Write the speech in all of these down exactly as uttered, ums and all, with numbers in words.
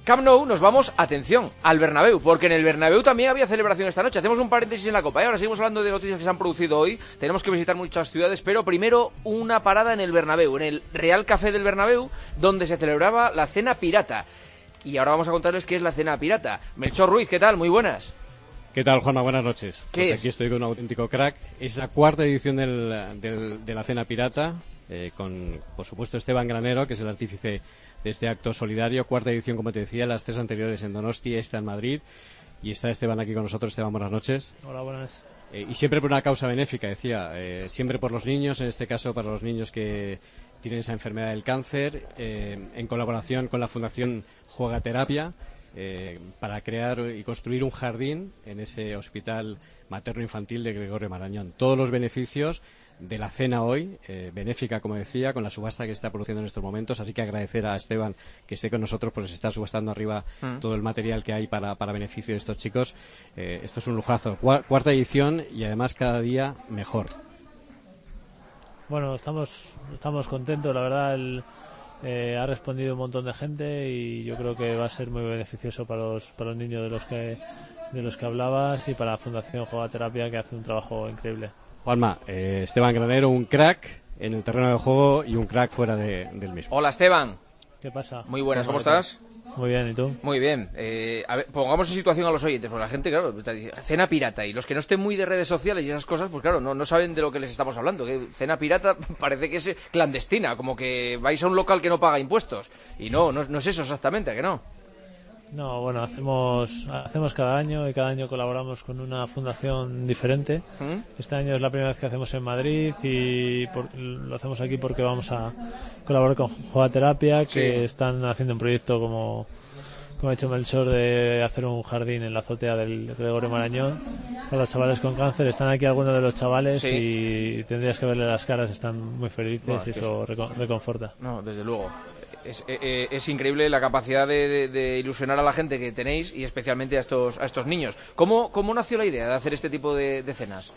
Camp Nou nos vamos, atención, al Bernabéu, porque en el Bernabéu también había celebración esta noche. Hacemos un paréntesis en la Copa, ¿eh? Ahora seguimos hablando de noticias que se han producido hoy. Tenemos que visitar muchas ciudades, pero primero una parada en el Bernabéu, en el Real Café del Bernabéu, donde se celebraba la cena pirata. Y ahora vamos a contarles qué es la cena pirata. Melchor Ruiz, ¿qué tal? Muy buenas. ¿Qué tal, Juanma? Buenas noches. ¿Qué Pues es? Aquí estoy con un auténtico crack. Es la cuarta edición del, del, de la cena pirata, eh, con, por supuesto, Esteban Granero, que es el artífice de este acto solidario. Cuarta edición, como te decía, las tres anteriores en Donosti, esta en Madrid. Y está Esteban aquí con nosotros. Esteban, buenas noches. Hola, buenas. Eh, y siempre por una causa benéfica, decía. Eh, siempre por los niños, en este caso para los niños que tienen esa enfermedad del cáncer, eh, en colaboración con la Fundación Juegaterapia. Eh, para crear y construir un jardín en ese hospital materno-infantil de Gregorio Marañón. Todos los beneficios de la cena hoy, eh, benéfica, como decía, con la subasta que se está produciendo en estos momentos. Así que agradecer a Esteban que esté con nosotros, porque se está subastando arriba mm. todo el material que hay para, para beneficio de estos chicos. Eh, esto es un lujazo. Cuarta edición y además cada día mejor. Bueno, estamos, estamos contentos, la verdad. El... Eh, ha respondido un montón de gente y yo creo que va a ser muy beneficioso para los para los niños de los que de los que hablabas y para la Fundación Juegaterapia, que hace un trabajo increíble. Juanma, eh, Esteban Granero, un crack en el terreno de juego y un crack fuera de, del mismo. Hola, Esteban. ¿Qué pasa? Muy buenas, ¿cómo estás? Muy bien, ¿y tú? Muy bien. Eh, a ver, pongamos en situación a los oyentes, porque la gente, claro, cena pirata, y los que no estén muy de redes sociales y esas cosas, pues claro, no, no saben de lo que les estamos hablando. Que cena pirata parece que es clandestina, como que vais a un local que no paga impuestos. Y no, no, no es eso exactamente, ¿a que no? No, bueno, hacemos hacemos cada año y cada año colaboramos con una fundación diferente. ¿Mm? Este año es la primera vez que hacemos en Madrid y por, lo hacemos aquí porque vamos a colaborar con Juegaterapia, que sí. Están haciendo un proyecto como, como ha hecho Melchor, de hacer un jardín en la azotea del Gregorio Marañón para los chavales con cáncer. Están aquí algunos de los chavales, sí. Y tendrías que verle las caras, están muy felices, no, y eso es... reconforta. No, desde luego. Es, es, es increíble la capacidad de, de, de ilusionar a la gente que tenéis, y especialmente a estos a estos niños. ¿Cómo, cómo nació la idea de hacer este tipo de, de cenas?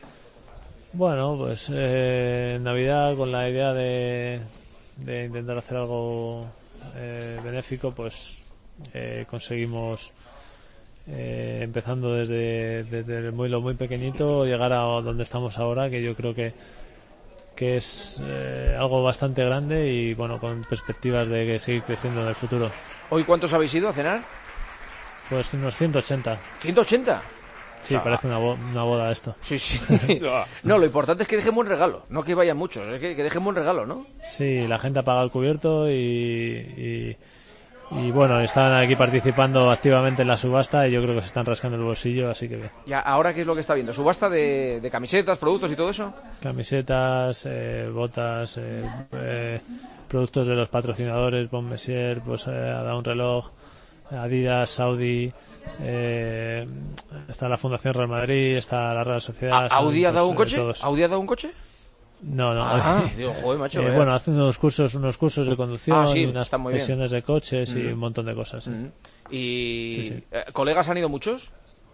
Bueno, pues eh, en Navidad, con la idea de, de intentar hacer algo eh, benéfico, pues eh, conseguimos, eh, empezando desde, desde muy, lo muy pequeñito, llegar a donde estamos ahora, que yo creo que que es eh, algo bastante grande y bueno, con perspectivas de que seguir creciendo en el futuro. ¿Hoy cuántos habéis ido a cenar? Pues unos ciento ochenta. ¿ciento ochenta? Sí, o sea, parece una, bo una boda esto. Sí, sí. No, lo importante es que dejen buen regalo, no que vayan muchos, es que, que dejen buen regalo, ¿no? Sí, la gente ha pagado el cubierto y... y... Y bueno, están aquí participando activamente en la subasta y yo creo que se están rascando el bolsillo, así que bien. ¿Y ahora qué es lo que está viendo? ¿Subasta de, de camisetas, productos y todo eso? Camisetas, eh, botas, eh, eh, productos de los patrocinadores, Bon Messier, pues eh, ha dado un reloj, Adidas, Saudi, eh, está la Fundación Real Madrid, está la Real Sociedad. ¿Audi ha dado pues, un coche? Todos. ¿Audi ha dado un coche? No, no. Ah, digo, joder, macho. Eh, bueno, hacen unos cursos, unos cursos de conducción, ah, sí, y unas sesiones de coches mm. y un montón de cosas. Mm. ¿eh? ¿Y sí, sí. Eh, colegas han ido muchos?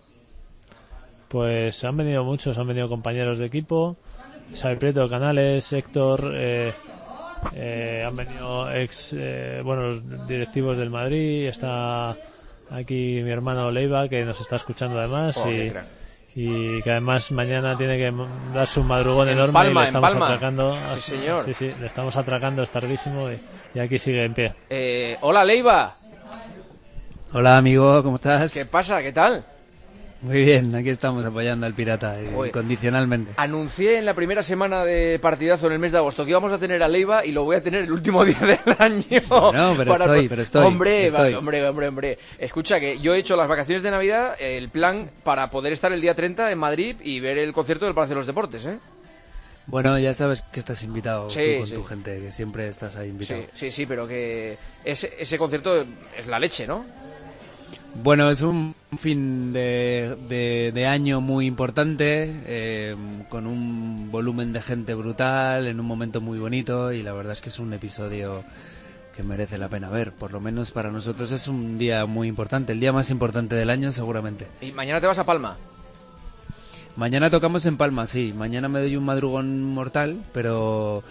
Pues han venido muchos, han venido compañeros de equipo, Xavi Prieto, Canales, Héctor, eh, eh, han venido ex, eh, bueno, los directivos del Madrid, está aquí mi hermano Leiva, que nos está escuchando además. Oh, y y que además mañana tiene que darse un madrugón en enorme. Palma, y le estamos en Palma. atracando. Sí, señor. Sí, sí, le estamos atracando, es tardísimo y, y aquí sigue en pie. Eh, hola, Leiva. Hola, amigo, ¿cómo estás? ¿Qué pasa? ¿Qué tal? Muy bien, aquí estamos apoyando al Pirata, eh, incondicionalmente. Anuncié en la primera semana de partidazo en el mes de agosto que íbamos a tener a Leiva y lo voy a tener el último día del año. No, pero para... estoy, pero estoy. Hombre, estoy. Va, hombre, hombre, hombre. Escucha, que yo he hecho las vacaciones de Navidad, el plan para poder estar el día treinta en Madrid y ver el concierto del Palacio de los Deportes, ¿eh? Bueno, ya sabes que estás invitado, sí, tú con sí. tu gente, que siempre estás ahí invitado. Sí, sí, sí, pero que ese, ese concierto es la leche, ¿no? Bueno, es un fin de, de, de año muy importante, eh, con un volumen de gente brutal, en un momento muy bonito, y la verdad es que es un episodio que merece la pena ver. Por lo menos para nosotros es un día muy importante, el día más importante del año seguramente. ¿Y mañana te vas a Palma? Mañana tocamos en Palma, sí. Mañana me doy un madrugón mortal, pero...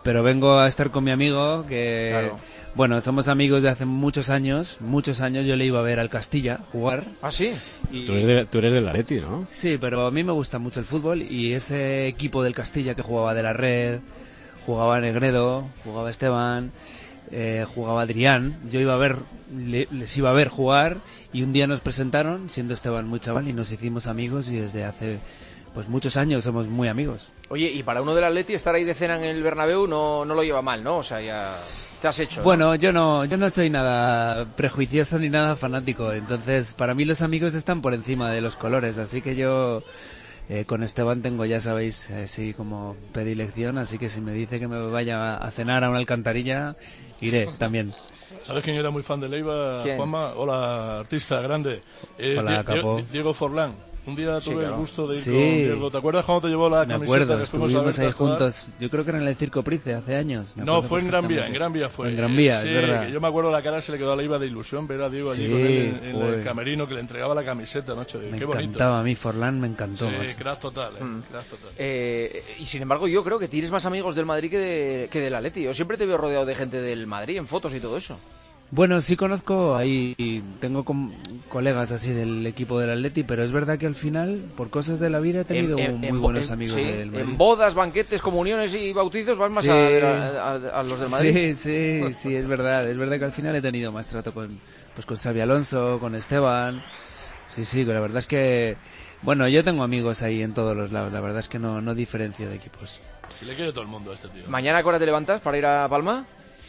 pero vengo a estar con mi amigo que... Claro. Bueno, somos amigos de hace muchos años, muchos años. Yo le iba a ver al Castilla jugar. ¿Ah, sí? Y... Tú eres, de, tú eres del Atleti, ¿no? Sí, pero a mí me gusta mucho el fútbol y ese equipo del Castilla que jugaba de la Red, jugaba Negredo, jugaba Esteban, eh, jugaba Adrián, yo iba a ver, le, les iba a ver jugar y un día nos presentaron, siendo Esteban muy chaval, y nos hicimos amigos y desde hace pues muchos años somos muy amigos. Oye, y para uno del Atleti estar ahí de cena en el Bernabéu no, no lo lleva mal, ¿no? O sea, ya te has hecho, ¿no? Bueno, yo no, yo no soy nada prejuicioso ni nada fanático, entonces para mí los amigos están por encima de los colores, así que yo eh, con Esteban tengo, ya sabéis, así como predilección, así que si me dice que me vaya a cenar a una alcantarilla, iré también. ¿Sabes quién era muy fan de Leiva, ¿Quién? Juanma? Hola, artista grande. Eh, Hola, Die- capo. Die- Diego Forlán. Un día Sí, tuve claro. el gusto de ir Sí. con Diego. ¿Te acuerdas cuando te llevó la Me camiseta acuerdo, que fuimos a estuvimos verte ahí actuar? juntos, yo creo que era en el Circo Price hace años. me No, acuerdo fue en Gran Vía, en perfectamente. Gran Vía fue. En Gran Vía, sí, es verdad. que yo me acuerdo la cara se le quedó a Leiva de ilusión ver a Diego allí Sí, con él en, en el joder. camerino que le entregaba la camiseta, macho. Me Qué bonito. encantaba a mí, Forlán me encantó. Sí, macho. crack total, eh, Mm. crack total. Eh, y sin embargo, yo creo que tienes más amigos del Madrid que, de, que del Atleti. Yo siempre te veo rodeado de gente del Madrid en fotos y todo eso. Bueno, sí conozco, ahí tengo com- colegas así del equipo del Atleti, pero es verdad que al final, por cosas de la vida, he tenido En- en- muy en bo- buenos en- amigos sí, del Madrid. en bodas, banquetes, comuniones y bautizos vas más Sí. a, de la- a- a los del Madrid. Sí, sí, sí, es verdad. Es verdad que al final he tenido más trato con, pues con Xavi Alonso, con Esteban. Sí, sí, la verdad es que, bueno, yo tengo amigos ahí en todos los lados. La verdad es que no, no diferencio de equipos. Si le quiere todo el mundo a este tío. ¿Mañana a qué hora te levantas para ir a Palma?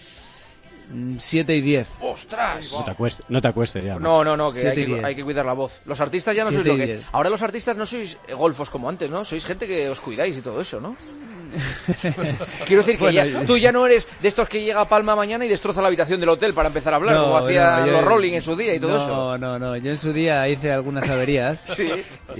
Mm, Siete y diez. ¡Ostras! No te acuestes, no te acuestes ya. No, no, no, que hay Siete y que, diez. hay que cuidar la voz. Los artistas ya no sois Siete lo y que... diez. Ahora los artistas no sois eh, golfos como antes, ¿no? Sois gente que os cuidáis y todo eso, ¿no? Quiero decir que Bueno, ya- tú ya no eres de estos que llega a Palma mañana y destroza la habitación del hotel para empezar a hablar, como hacían no, yo- los Rolling en su día y todo no, eso. No, no, no. Yo en su día hice algunas averías. Sí.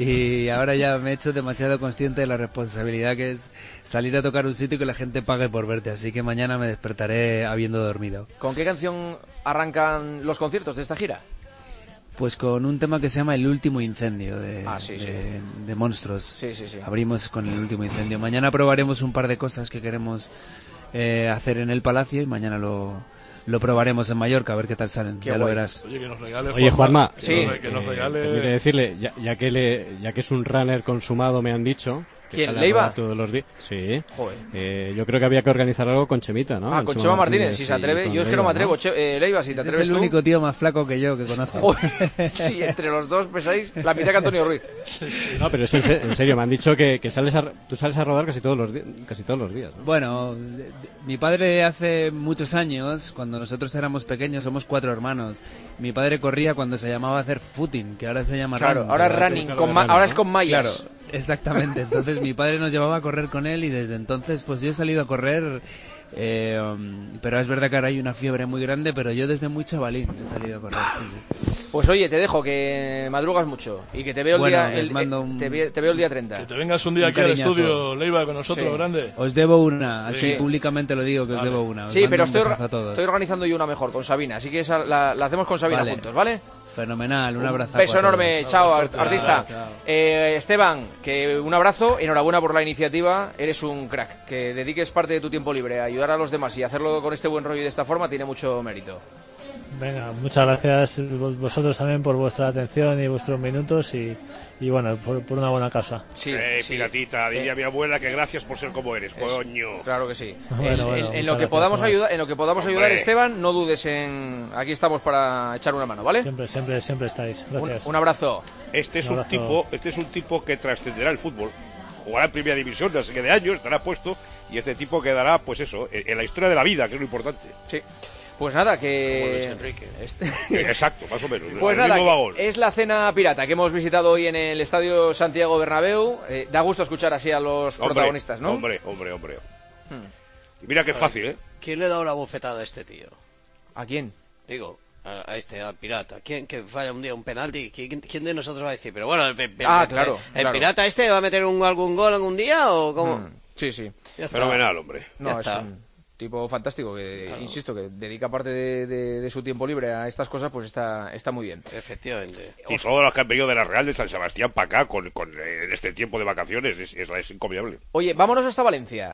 Y ahora ya me he hecho demasiado consciente de la responsabilidad que es salir a tocar un sitio y que la gente pague por verte. Así que mañana me despertaré habiendo dormido. ¿Con qué canción arrancan los conciertos de esta gira? Pues con un tema que se llama El último incendio de, Ah, sí, de, sí. de Monstruos. Sí, sí, sí. Abrimos con El último incendio. Mañana probaremos un par de cosas que queremos eh, hacer en el Palacio y mañana lo, lo probaremos en Mallorca a ver qué tal salen. Qué ya lo guay. verás. Oye, que nos regale Oye, Juanma, que Sí. nos, re- que nos Eh, regale... permite decirle, ya, ya que le, ya que es un runner consumado, me han dicho. Que ¿Quién, sale a Leiva? rodar todos los días. Sí. Joder. Eh, yo creo que había que organizar algo con Chemita, ¿no? Ah, con Chema Martínez, si se y atreve. con Yo es que no me Leiva, atrevo. Che- eh, Leiva, si te Ese es atreves el tú. único tío más flaco que yo que conozco. Joder, sí, entre los dos pesáis la mitad que Antonio Ruiz. No, pero es en, se- en serio, me han dicho que, que sales a, tú sales a rodar casi todos los, di- casi todos los días, ¿no? Bueno, de- de- mi padre hace muchos años, cuando nosotros éramos pequeños, somos cuatro hermanos. Mi padre corría cuando se llamaba hacer footing, que ahora se llama Claro, running, ahora es ¿verdad? running, Claro, con ma- running, ahora ¿no? es con mallas. Claro, exactamente. Entonces mi padre nos llevaba a correr con él y desde entonces pues yo he salido a correr, eh, um, pero es verdad que ahora hay una fiebre muy grande, pero yo desde muy chavalín he salido a correr. Sí, sí. Pues oye, te dejo, que madrugas mucho y que te veo el Bueno, día les el, mando eh, un- te, ve- te veo el día treinta. Que te vengas un día Un aquí al cariñazo. estudio, Leiva, con nosotros, Sí. grande. Os debo una, así Sí. públicamente lo digo que os Vale. debo una. Os Sí, mando pero un estoy, besazo orga- a todos. estoy organizando yo una mejor con Sabina, así que esa la, la hacemos con Sabina Vale. juntos, ¿vale? Fenomenal, un abrazo. Beso enorme, chao, art- Chao, artista. chao. Eh, Esteban, que un abrazo, enhorabuena por la iniciativa, eres un crack. Que dediques parte de tu tiempo libre a ayudar a los demás y hacerlo con este buen rollo y de esta forma tiene mucho mérito. Venga, muchas gracias vos- vosotros también por vuestra atención y vuestros minutos y, y bueno, por, por una buena causa. Sí, Eh, sí. piratita, diría Eh, mi abuela que gracias por ser como eres, Eso. coño. Claro que sí. Bueno, En- en, bueno, en muchas lo que gracias, podamos Tomás. ayudar, en lo que podamos Hombre. ayudar, Esteban, no dudes en. Aquí estamos para echar una mano, ¿vale? Siempre, siempre, siempre estáis. Un, Gracias. un abrazo. Este es Un un abrazo. tipo, este es un tipo que trascenderá el fútbol. Jugará en primera división, no sé qué de años, estará puesto y este tipo quedará, pues eso, en en la historia de la vida, que es lo importante. Sí. Pues nada, Como que. Luis Enrique. Este- Exacto, más o menos. Pues el nada, mismo vagón. que es la cena pirata que hemos visitado hoy en el Estadio Santiago Bernabéu. Eh, da gusto escuchar así a los Hombre, protagonistas, ¿no? Hombre, hombre, hombre. Hmm. Y mira qué fácil, ¿eh? ¿Quién le da una bofetada a este tío? ¿A quién? Digo, a, a este, al pirata. ¿Quién que falla un día un penalti? ¿Quién, quién de nosotros va a decir? Pero bueno, el, el- Ah, el- claro, ¿el claro. pirata este va a meter un, algún gol en un día o cómo? Hmm. Sí, sí. Ya está. Fenomenal, hombre. No, Ya es está. un tipo fantástico que, Claro. insisto, que dedica parte de, de- de su tiempo libre a estas cosas, pues está, está muy bien. Efectivamente. Y todos los que han venido de la Real de San Sebastián para acá con, con eh, este tiempo de vacaciones es, es, es encomiable. Oye, vámonos hasta Valencia.